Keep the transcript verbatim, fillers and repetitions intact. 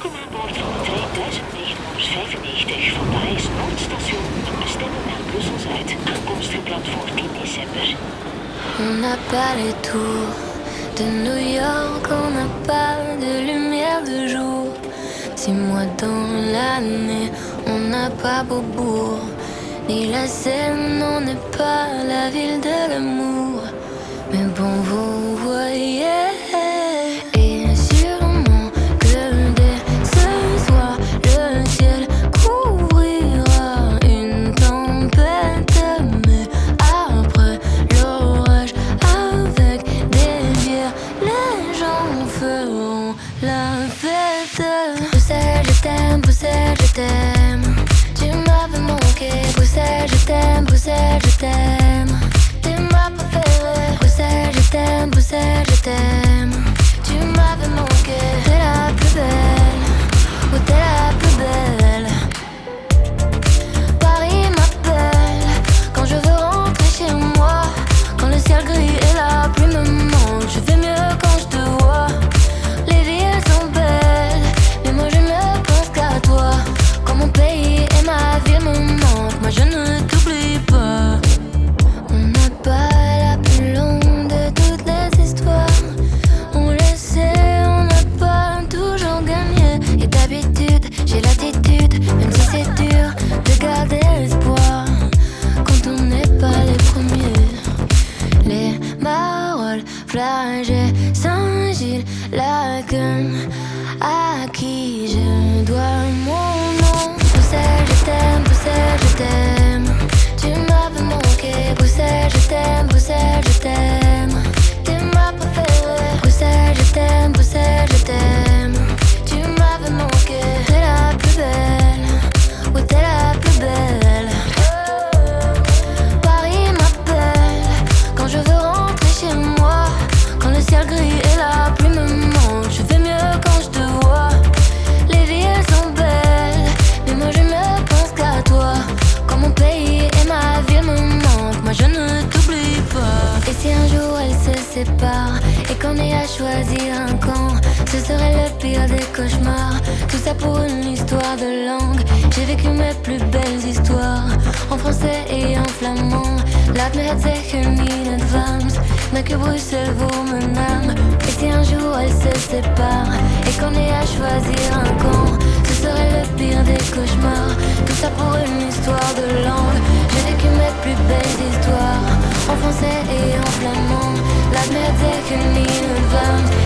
Welkom aan boord van de trein duizend negenhonderdvijfennegentig van Parijs Noordstation. Bestemming naar Brussel-Zuid. Aankomst gepland voor tien december. On n'a pas les tours de New York, on n'a pas de lumière de jour. Six mois dans l'année, on n'a pas Beaubourg, ni la Seine, on n'est pas la ville de l'amour. Mais bon, vous voyez, et sûrement que dès ce soir, le ciel couvrira une tempête. Mais après l'orage, avec des bières, les gens feront la fête. Bruxelles, je t'aime, Bruxelles, je t'aime. Tu m'avais manqué, Bruxelles, je t'aime, Bruxelles, je t'aime. T'es ma préférée, Bruxelles, je t'aime, Bruxelles, je t'aime. Tu m'avais manqué, t'es la plus belle, oh t'es la plus belle. Paris m'appelle, quand je veux rentrer chez moi. Quand le ciel gris et la pluie me manquent, je vais mieux quand je te vois. Les villes sont belles, mais moi je ne pense qu'à toi. Quand mon pays et ma ville me manquent, moi je ne t'oublie pas. On n'a pas la plus longue de toutes les histoires. On le sait, on n'a pas toujours gagné. Et d'habitude, j'ai l'attitude, même si c'est dur, de garder l'espoir. Quand on n'est pas les premiers. Les Marolles, Flagey, Saint-Gilles, Laken, à qui je dois mon nom. Bruxelles, je t'aime, Bruxelles, je t'aime. Tu m'avais manqué, Bruxelles, je t'aime, Bruxelles, je t'aime. T'es ma préférée, Bruxelles, je t'aime, Bruxelles, je t'aime. Tu m'avais manqué, t'es la plus belle, oui t'es la plus belle. Paris m'appelle, quand je veux rentrer chez moi. Quand le ciel gris et la pluie me manquent, je vais mieux quand je te vois. Les villes sont belles, mais moi je ne pense qu'à toi. Quand mon pays et ma ville me manquent, moi je ne t'oublie pas. Et si un jour elles se séparent et qu'on ait à choisir un camp, ce serait le pire des cauchemars. Tout ça pour une histoire de langue. J'ai vécu mes plus belles histoires en français et en flamand. Laat me het zeggen in advance, mais que Bruxelles vous mename. Et si un jour elles se séparent et qu'on ait à choisir un camp, ce serait le pire des cauchemars. Tout ça pour une histoire de langue. J'ai vécu mes plus belles histoires en français et en flamand. Laat me het zeggen in advance,